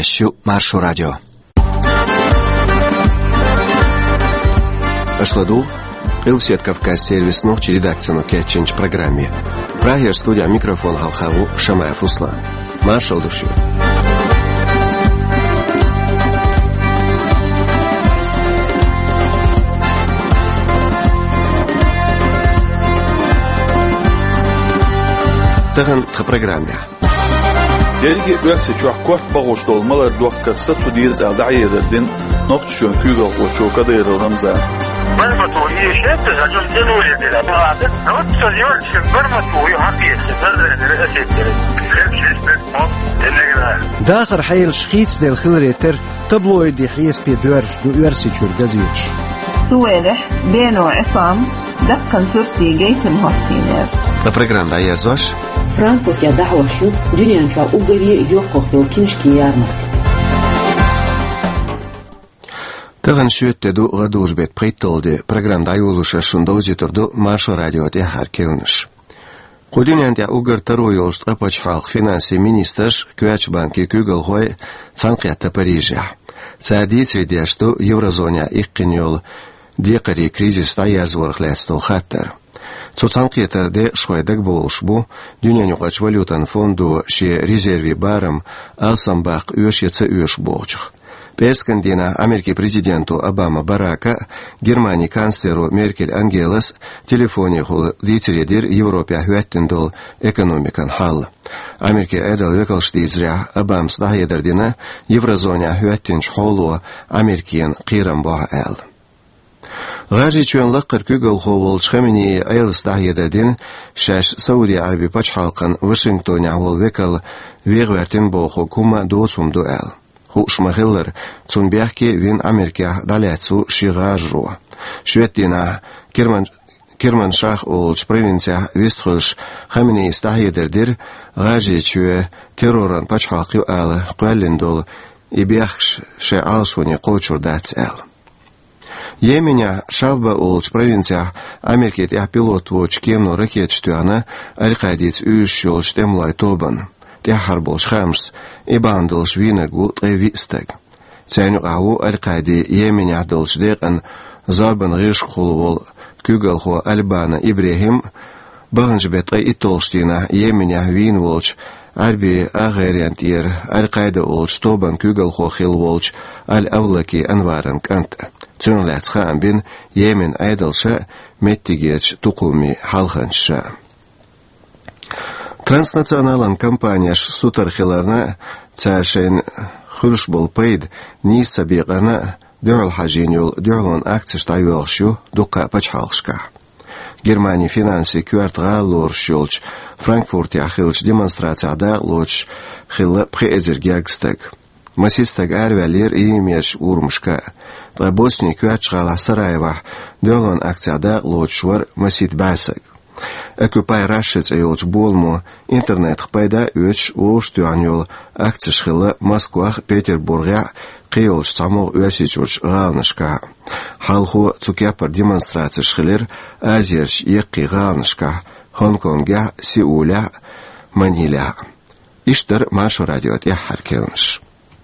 Ещу Маршу радио. Ашладу, Илсет Кавказ сервис ночи редакцию Кетченч программе. Прагер студия микрофон Халхаву Шамаев Руслан. Маршал душу. Таган в программе. Dergi üyesi çok kort bağışta olmalar doğakka satı diyez aldayedin nokçun kügel o çok kadar Ramazan. Barmatu yiyişte zaten denolye de adı. Ama söylüyor ki barmatu hakiyeti bazıları esetleri. Hepsi o denegler. داخر حي الشخيص ديال خلريتر تبلويد يحيس بيدورج دو يرسي تشورغازيتش. سوالح بينو عصام دقن سورتي جيتن هوستينر. На программе «Аязош» Frankfurt ya dahvaşu dünyanın çoğu Ugariye yok kokuyor kinşki yarmak. Таган шүттеду гадужбет приттолди программда аюлуша шундозиторду Маршу радио де харкелниш. Кудинянда угар таруйолш апачхал финанси министрш Кюач банки Кюгалхой цанкята Парижа. Цади средяшту еврозоня иккиньол декари кризис таязворхлестол хаттер. Цуцанкетарде швайдаг болшбу дюнян югач валютан фонду ше резерви барам алсамбак өшеца өш болчух. Перскандина Америки президенту Обама Барака, Германии канцлеру Меркель Ангелас телефоне хул литередир Европе хваттендол экономикан хал. Америки эдал векалштизря Обамс дахедердина еврозоня хваттенч холу Америкин қирам баха эл. غاجي چون لقر كوغل خوول شخمني ايلس دايدردين شاش سعودي عربي باش حلقن واشنطن يعول وكل ويغورتين بو حكومة دوسوم دوال خوش مغلر تون بيحكي وين امريكا دالاتسو شيغاجرو شويتينا كيرمان شاخ اولش провинция ويستخلش خمني استايدردير غاجي چو تيروران باش حلقي ال قوالندول يبيخش شي алшуни قوچور داتس ال Йеменя шавба улч провинция Америкет я пилот воч кемно ракет штуана алькадиц үшшолш темлай тобан тяхарболш хамс ибандолш винагу тревистаг цайну ау алькади Йеменя долш декан зарбан риш хулвол кюгалхо Альбана Ибрахим баганж бетрай итолштина Йеменя винволч Арби агерянтир алькаида улч тобан кюгалхо хилволч аль-Авлаки анваран канта Цюнлэц хаан бин Йемен айдалша меттигеч тукуми халханша. Транснационалан компания сутархиларна цашен хулшбол пейд ни сабиqana дюл хажинюл дюлон акциш тайвелшу дука пачхалшка. Германия финанси квартал лоршулч Франкфурт яхилч демонстрацияда лоч хилла преэзергергстаг. Масистаг арвалер имеш урмшка. Босния Кюачгала Сараева дёлон акцияда лочвар масит басаг. Экупай рашец эйолч болмо интернет хпайда өч оштуаньол акцишхила Москвах Петербурга қиолч самол өсичурч ғалнышка. Халху цукяпар демонстрацияшхилер Азерш еққи ғалнышка. Хонконга, Сеуля, Маниля. Иштар Маршу радио яхар келнш.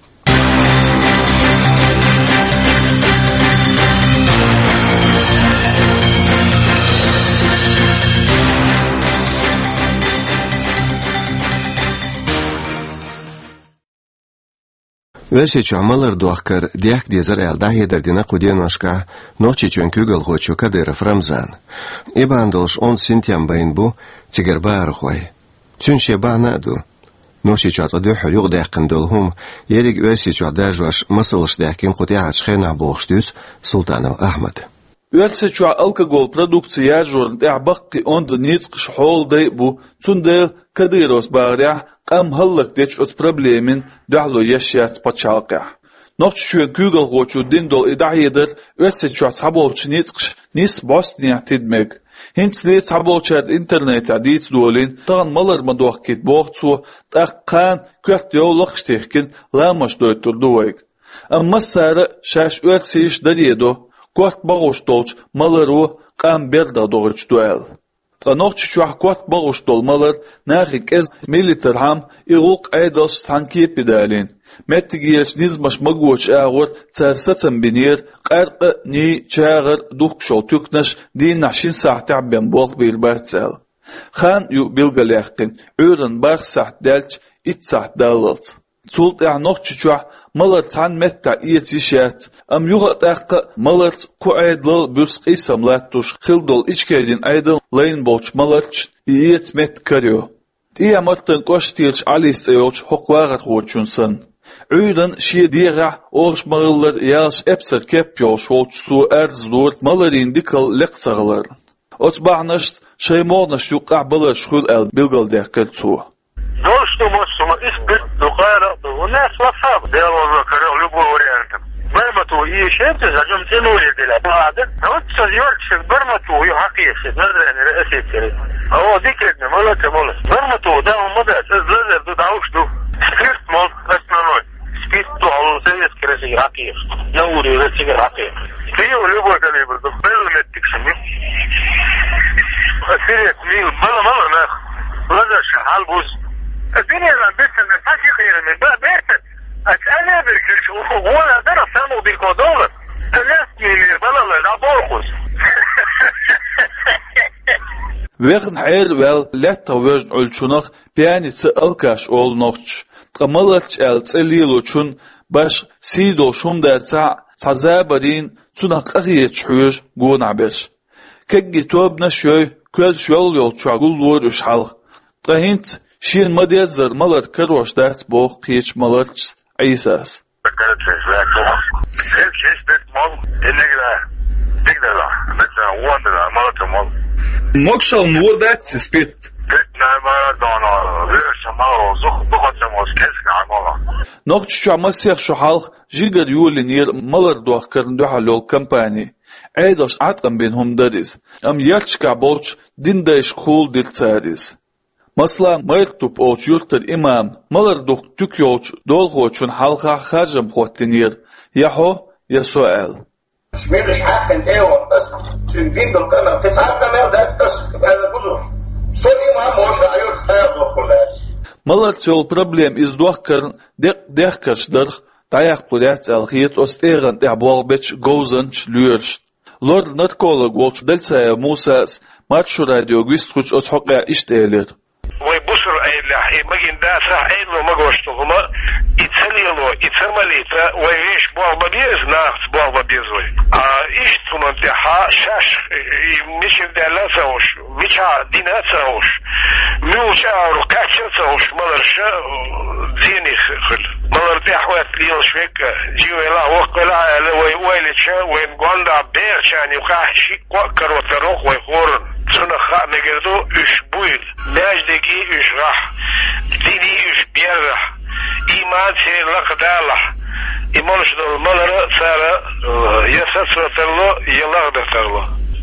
Веши чамалар дуахкар диах дезар эл дахедердина куденошка ночи чөн күгел хочу Кадыров Рамзан. Ибандолш он сентябрь бу тигербар хой. Чүнше банаду. Ночи чата дөхөр юг дахкындолхум ериг веши чадажваш масылыш дахкин кудяч хена бохштүс Султанов Ахмад. Üyelse şu alkol produksiya jorn ta'baqi ond nitsqish hol day bu tsundel Kadiros barya qam hallik dech ots problemin dahlo yashat pachaqa. Nocht şu Google hochu dindol idayeder üyelse şu sabolch nitsqish nis Bosnia tidmek. Hinsle sabolchat internet adits dolin tan malar madoqkit boqtsu taqan kört yolluq shtehkin lamash doyturduwayg. Amma sara shash üyelse ish daliedo Кот багуштолч малару qam berda doğruç duel. Tanoqç şu kot baguştol malar naxik ez militar ham iğuq aydos sanki pedalin. Mettigiyeç nizmaş magoç ağır tsarsatsan binir qarqı ni çağır duqşol tüknaş din naşin saatə ben bol bir batsal. Xan yu bilgaləxtin öyrən bax saat delç it saat dalalt. Sult noq çuça malar tan metta ietişat am yuğa taqqa malar qoaydl bürs qisamlat tuş xildol içkedin aydıl layn bolç malarç iet met karyo. Diya martın qoştirç aliseyoç hoqwaqat qoçunsan. Öyrən şiediğa orş mağıllar yaş epser kep yoş holçsu erzdur malarin dikal leqsağlar. Otbağnaş şeymornaş yuqa balar şul el bilgal deqelçu. Что испит духара, у нас лафаб, дело корел любой вариант. Бармату и шефты зажем тянули для бада. А вот созерчик бармату и хакисы, надраны реситери. А вот дикретно, молодцы, молодцы. Бармату, да, он модат, зазер, да, ушду. Спирт, мол, основной. Спирт, то, а он советский ресик хакиев. На уре ресик хакиев. Ты его любой калибр, то белый тиксами. Сирет, мил, мало-мало, нах. Лазар, шахал, буз. الدنيا لبسها ما فيهاش خير من بقى بيت انا بالكرش وانا درس سامو بالكودولر الناس من البلد ده بورخوس Vegn hayr vel letta vözn ölçünaq pianitsi alkaş olnoqç. Qamalach el tselil uchun baş sido shumdatsa sazabarin tunaq aqiyet hüj gonabesh. Keggi tobna şöy köl şol yol çagul vur uşhal. Qahint شين مديزر ملر كروش دات بوخ قيش ملرش عيساس موكشل نور دات سبيت نوخش شو عمسيخ شو حالخ جيجر يولي نير ملر دوخ كرن دوحا لول كمباني عيدوش عطقن بينهم داريز ام يرشكا بولش دين دايش خول دير تاريز Masla mayqtup oç yurtlar imam, malar duq tük yolç dolğoçun halqa xarjam xottinir. Yaho, ya sual. مش حق انت ايه بس تنفيذ بالقمر تسعة ما ده هذا كله سوري ما مش عيون خير كلها Malar çol problem izduaqkarn deqkarşdır. Dayaq qulat alxiyet osteren tabwalbech gozanch lürst. Lord narkolog olç delsaya Musas matşu radio gwistruch os hoqya işteler. ويبصر أي لحي مجن داسع أي لو ما جوشتهما يتسليلو يتسمليتا ويعيش بوغ ببيز ناقص بوغ ببيزوي إيش تمنتحا شاش مش بدالا سوش مش دينا سوش ميوشا ركاتشا سوش مدرشا ديني خل مدرتي حوات ليل شويك جيولا وقلا ويلتشا وين غوندا بيرشاني وكاحشي كوكر وتروخ ويخورن سنخا نجدو إيش بويل ناجدكي إيش راح ديني إيش بيرح إيمان سير لقدالح إيمان شدو الملر سارة يسسر ترلو يلاغدر ترلو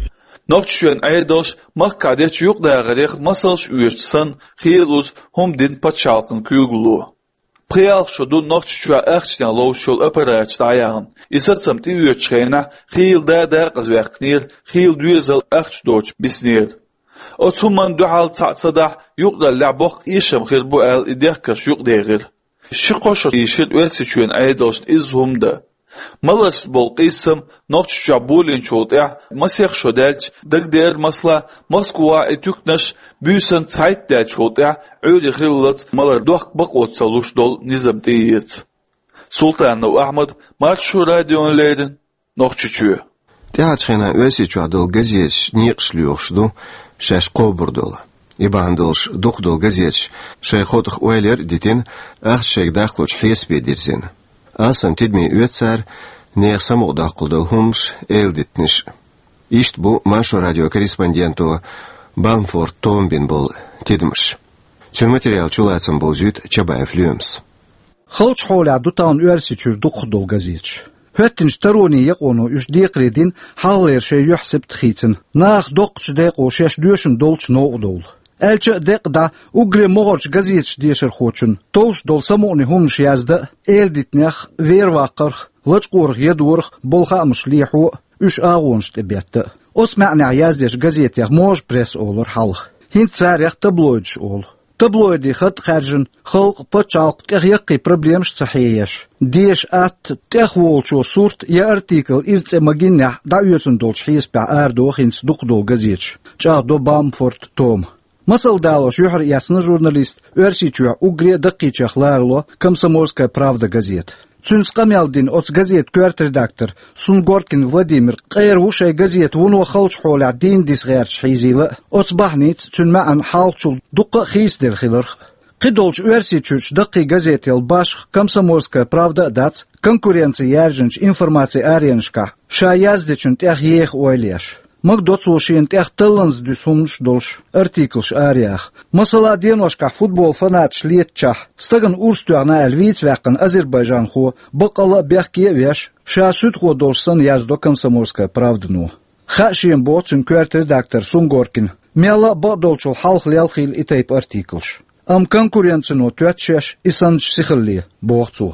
Nokçuen aydoş makkadet yok dağarıq masalş üyetsan xiyeluz hom din paçalqın küygulu. Priyal şodu nokçua axçdan lowşol aparaç dayağın. İsatsam ti üyetçeyna xiyel da qazvaqnir xiyel düyezal axç doç bisnir. Otuman duhal tsatsada yok da laboq işem xir bu al idaqaş yok dağır. Şiqoş işit üyetçuen aydoş izhumda. Malars bol qism nokçua bolin çoltya masix şodalç dagder masla Moskva etüknaş büsen zeitda çoltya öyle xillat malar doq baqot saluş dol nizam tiyet. Sultanov Ahmed matşu radionlerin nokçuçu. Teatrena ösiçu dol gazeç niqşlyoxdu şaş qoburdola. İbandolş duqdol gazeç şeyxotx oyler ditin axşeg daxloç hesbedirsin. Asam tidmi üyetsar neğsam odaqıldıl hums elditniş. İşt bu maşo radyo korrespondento Bamford Tombin bol tidmiş. Çün material çulatsam bol züt Çabayev lüms. Xalç xola dutan üyersiçür duqdol gazeç. Höttin staroni yaqonu üç diqredin haller şey yuhsib txitin. Naq doqç deqo şeş döşün dolç noqdol. Elçi deqda ugre moğorç gazeç diyeşer xoçun. Toş dol samoni humş yazdı. Elditnex vervaqırx. Lıçqurx yedurx bolxamış lihu üç ağonş debetti. Os ma'na yazdeş gazetex moj pres olur halx. Hint sarıx tabloid ol. تبلويدي خط خارجن خلق بتشالق تغيقي بروبليمش صحيح ديش ات تخولشو صورت يا ارتيكل إرتس مجنح دعوتن دولش حيس بع آردوخ إنس دقدو غزيتش جاء دو بامفورت توم مسل دالوش يحر ясный журналист Өрсичуя угре дақичах ларло Комсомольская правда газет. Цунскамялдин от газет кварт редактор Сунгоркин Владимир قير وشي газет ونو خلش حول عدين ديس غيرش حيزيلا от بحنيت цун معن حالشل دقة خيس دير خلرخ قدولش Өрсичуч دقي газет الباشخ Комсомольская правда داц конкуренция ярженч информация ареншка ша яздичун тях ойлеш مقدوتسوشين تختلنز دسونش دولش ارتيكلش آرياخ مثلا دينوشكا فوتبول فناتش ليتشاح استغن أورستوغنا الفيتس واقن أذربيجان خو بقلا بيحكي ويش شاسود خو دولشسن يازدو Комсомольская правда نو خاشين بوتسن كوارت редактор Сунгоркин ميلا بقدولشو حالخ ليالخيل إتايب ارتيكلش конкуренцину тюатшеш и санч сихалли бохцу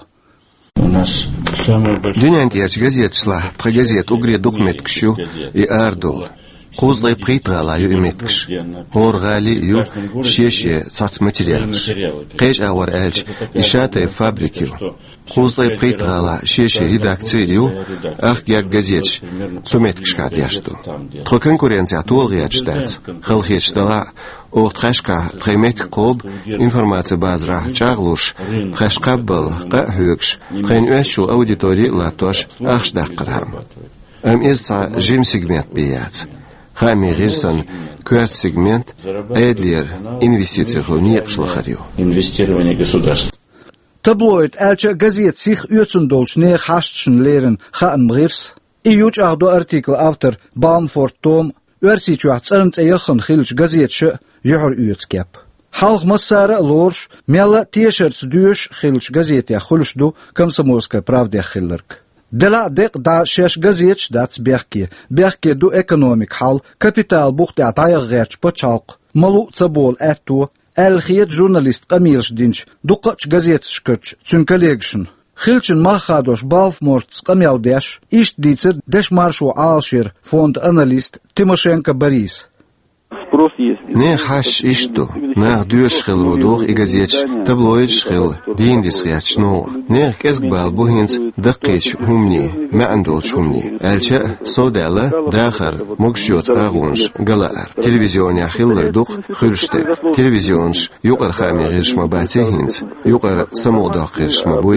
Дюнянт яч газет шла, про газет угре документкшу и ардул. Хозлай притрала ю иметкш. Оргали ю шеше цац материалш. Кэш ауар элч ишатай фабрики. Хозлай притрала шеше редакции ю ах гяк газетш. Цуметкш кадяшту. Тро конкуренция толгияч дац. Халхеч дала Охтхашка премет коб информация базра чаглуш хашкабл кахюкш хэн өшү аудитории латош ахшдаккарам изса жим сегмент бияц хами гирсан кварт сегмент эдлер инвестиции хлони шлахарю инвестирование государства таблоид элча газет сих үцүндолч не хашчын лерен хан мгирс июч ардо артикл автор Баумфорт Том Өрсичуа царнц яхан хилч газетши يحر يتكاب حلق مسارة لورش ميلا تيشرت دوش خلش газете خلش دو Комсомольская правда خلرك دلا دق دا شش газетش داتس بيحكي دو экономик حال كابيتال بوخت عطايا غيرش بچالق ملو تبول اتو الخيت جورناليست قميلش دينش دوقش газет شكرش تون كوليكشن خلشن ما خادوش بالفمورت قميل داش إيش ديتر داش مارشو عالشير فوند أناليست تيموشенко Борис Не хаш ишту, на дюш хил родох и газетч, таблоид шхил, диндис рячно. Не кезгбал бухинц даккич хумни, маандолч хумни. Элча содала дахар мукшот агунш галаар. Телевизионя хиллер дух хулште. Телевизионш юқар хами гиршма бацехинц, юқар самодах гиршма буй.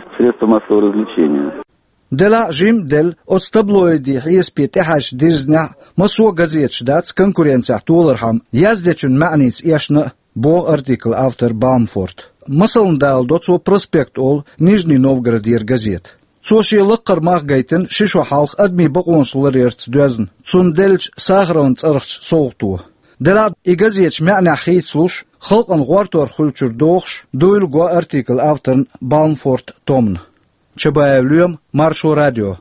دلا جيم دل أستبلويدي حيس بيتحش ديرزنا مسوا газетش داتس конкуренция толерхам яздечун معنيц яшна бо артикл автор Баумфорт مثلا дал доцо проспект ол Нижний Новгород ер газет Цоши лыққар мақ гайтын шишу халық адми бақуыншылар ерт дөзін цундельч сағырын царықч соғытуы дала и газетч мәна хейтслуш خلقن غوارتور خلچر دوخش دویل گو ارتیکل автор Баумфорт Томн Чебаевлюем Маршо радио.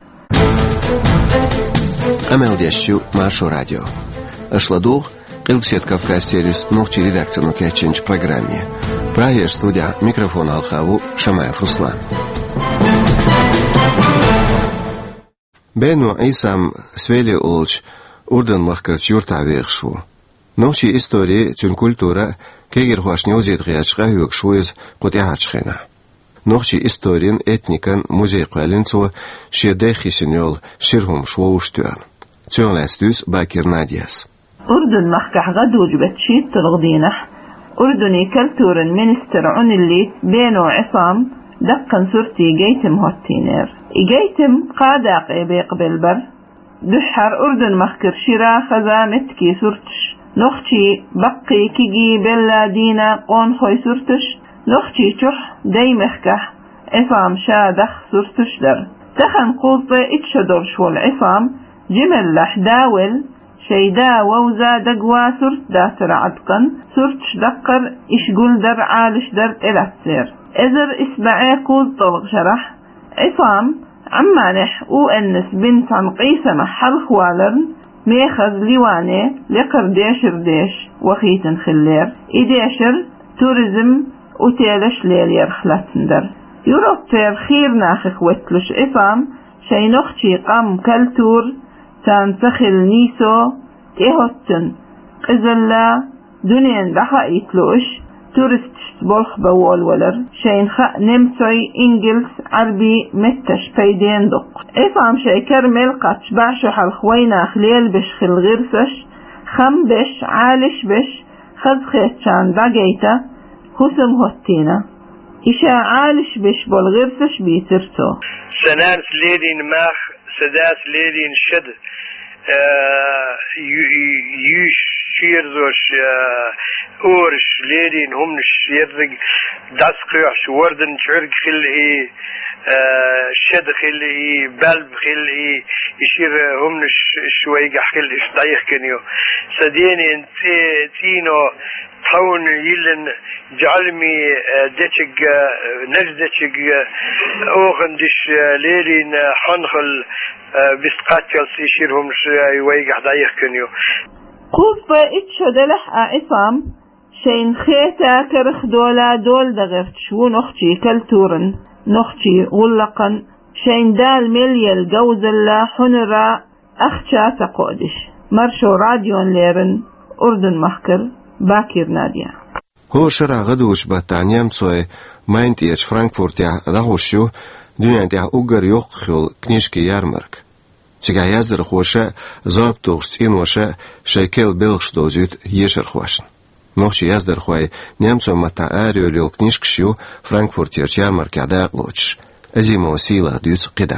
Амелдящу Маршо радио. Ашладух Илксет Кавказ сервис ногчи редакцию кеченч программе. Праер студия микрофон Алхаву Шамаев Руслан. Бену Исам Свели Олч Урдан Махкарч Юртавекшу. Ногчи истории тюн культура кегер хуашни озетгячка юкшуиз кутяхачхена. Ногчи историн этникан музей квалинцо ширдехи синьол ширхум швоуштуан. Цёнластус Бакир Надиас. أردن محكح غدوج بتشيت تلغدينح أردني كالتور المينستر عن اللي بينو عصام دقن سرتي جيتم هوتينير جيتم قاداق بيقبل بر دحر أردن مخكر شرا خزامتكي سرتش نختي بقي كيجي بلا دينا قون خوي سرتش نختي شح ديمخكح عصام شادخ سرتش در تخن قوطي اتشدر شو العصام جمل لحداول شيدا ووزا دقوا سرت داتر عدقن سرتش دقر إشقل در عالش در إلاتسير إذر إسبعي قوز طلق شرح عصام عمانح أنس بنت عن قيسة محل خوالرن ميخذ ليواني لقر ديشر ديش وخيتن خلير إديشر توريزم وتيلش ليل يرخلتندر يوروبير خير ناخخ وتلش عصام شي نختي قام كالتور تانسخل نيسو تيهوتن قزلا دنيا دحا يتلوش تورست بولخ بوال ولر شين خا نمسوي إنجلس عربي متش بيدين دق إفهم شي كرمل قاتش بعشو حالخوينا خليل بش خل غرسش خم بش عالش بش خذ خيتشان باقيتا خسم هوتينا إشا عالش بش بالغرسش بيترتو سنان سليدين ماخ سداس ليدين شد يشيرزوش أورش ليدين هم نشيرزق داسقيوش وردن شعرق خلقي شد خلقي بلب خلقي يشير هم شويق خلقي شطايخ كنيو سديني تينو طون يلن جعلمي دتشق نجدتشق اوغندش ليرين حنخل بسقاتيل سيشيرهم شويق حدايخ كنيو قوف اتشو دلح عصام شين خيتا كرخ دولا دول دغرت شو نختي كالتورن نختي غلقا شين دال مليل جوزلا حنرا أخشى تقودش مرشو راديون ليرن أردن محكر باكر ناديا هو شرع غدوش باتانيام سوي ماينت إيش فرانكفورت يا دهوشيو دنيا دي أوغر يوخيل كنيشكي يارمرك تيجا يازر خوشة زاب توغسين وشة شايكيل بيلغش دوزيوت يشر خوشن نوخشي يازدر خوي نيامسو متا آريو ليل كنيشكشيو فرانكفورت يرش يارمرك عداق لوتش أزيما وسيلة ديوت قدا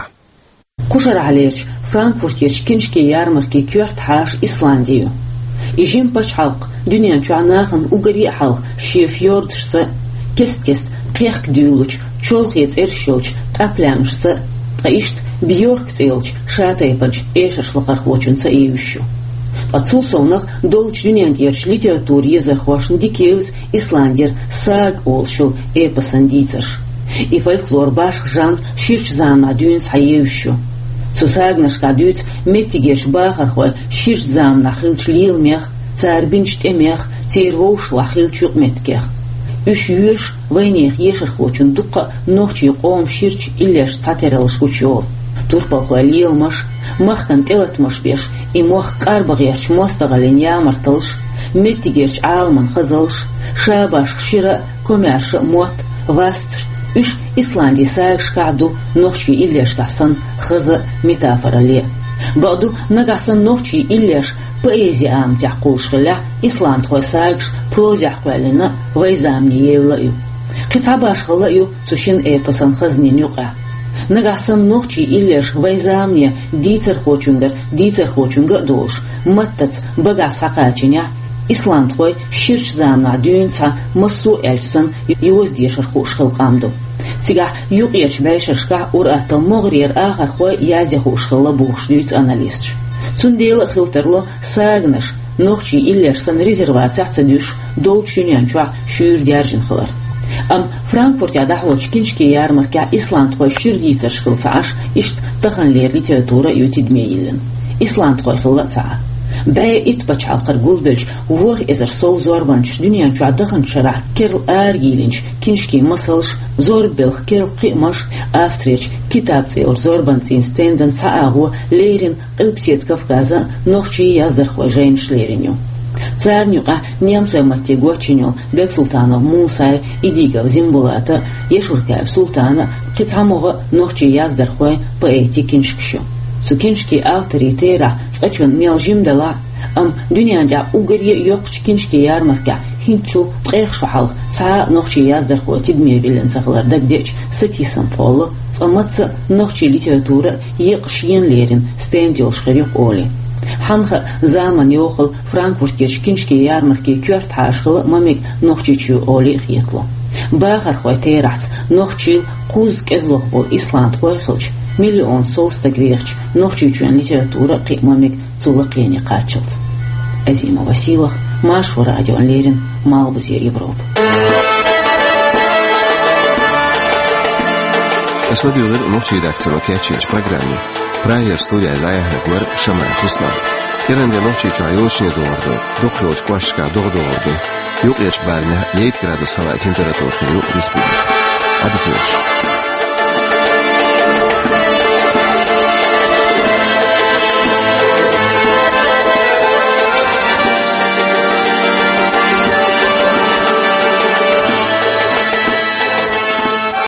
كشر عليش فرانكفورت يرش كنيشكي يارمركي كيورت حاش إسلانديو يجيم باش حلق دنيا شعناخن أوغري حلق شيفيوردشسا كست قيخ ديولوش شولخ يتسيرشيوش أبلامشسا قايشت بيورك تيلش شاتايبج إيشش لقرخوچنسا إيوشو أتصوصونخ دولش دنيا ديرش ليتيراتور يزرخواشن ديكيوز إسلاندير ساق أولشو إيباسانديترش и фольклор баш жанр ширч зама дюнс хаевшу сусагнаш кадют метигеш бахархой ширч зам нахилч лилмех царбинч темех цервош лахилч меткех үш юш вайнех ешер хочун дукка нохчи қом ширч илеш цатерелш учол турпалхой лилмаш махкан телатмаш беш и мох қарбагерч мостагален ямартылш метигеш алман хазылш шабаш шира комерш мот вастр үш Исландия сагш каду нохчи илеш гасан хаза метафора ле баду нагасан нохчи илеш поэзия ам тяқулшгля Исланд хой сагш прозяқвалина вайзамни евлаю қитабашгылаю цушин эпосан хазненюqa нагасан нохчи илеш вайзамни дицер хочунга долш маттац бага сақачиня Исланд хой ширч замна дюнца масу эльсан юздешер хушхыл қамду Сига юqierch байшашка уратал могрир ахар хой язи хушхыла бухшдюц анализч цундел хилтерло сагнаш нохчи илерсан резервация цадюш долчунянча шүр дяржин хылар ам Франкфурт я дахоч кинчки ярмарка Исланд хой ширдицер шхылцаш ишт таханлер литература ютидмейлен Исланд хой хылца бай итбачалқар гулбелч вор эзер сол зорбанч дүниан чуадыхан шара керл аргилинч киншки масалш зорбелх керл қимаш австрич китабцел зорбанцин стенден цаагу лерин ылпсет Кавказа нохчи яздар хважейн шлериню царнюqa немцы маттегочиню бек султанов Мусай идигав зимбулата ешурка султана қицамога нохчи яздар хвай поэти киншкшу Сукиншки авторитера сачун мелжим дала ам дуньяда угорье ёқч киншки ярмарка хинчу тқехшахал са нохчи яздар хотидме билен сахларда гдеч сатисан поло цамаца нохчи литература еқшиенлерин стендил шхарюк оли ханха заман ёхл Франкфуртке киншки ярмарки кёрт хашхла мамик нохчи чу оли хиетло бахар хойтерац нохчи куз кезлох бол Исланд хойхлч مليون صوص تجريش نخشي جوان ليتراتورة قيمة تلقيني قاتشلت أزيمة وسيلة ماشورة راديو ليرن مال بزير يبروب أسوديولر نخشي داكتر وكاتشينش программе Прайер студия заяхна гвар шаман туслан Керенде нохчи чайошни дуарду духлоч квашка догдоорду юqieч барна 8 градус хава температура хилю республика Адыпёш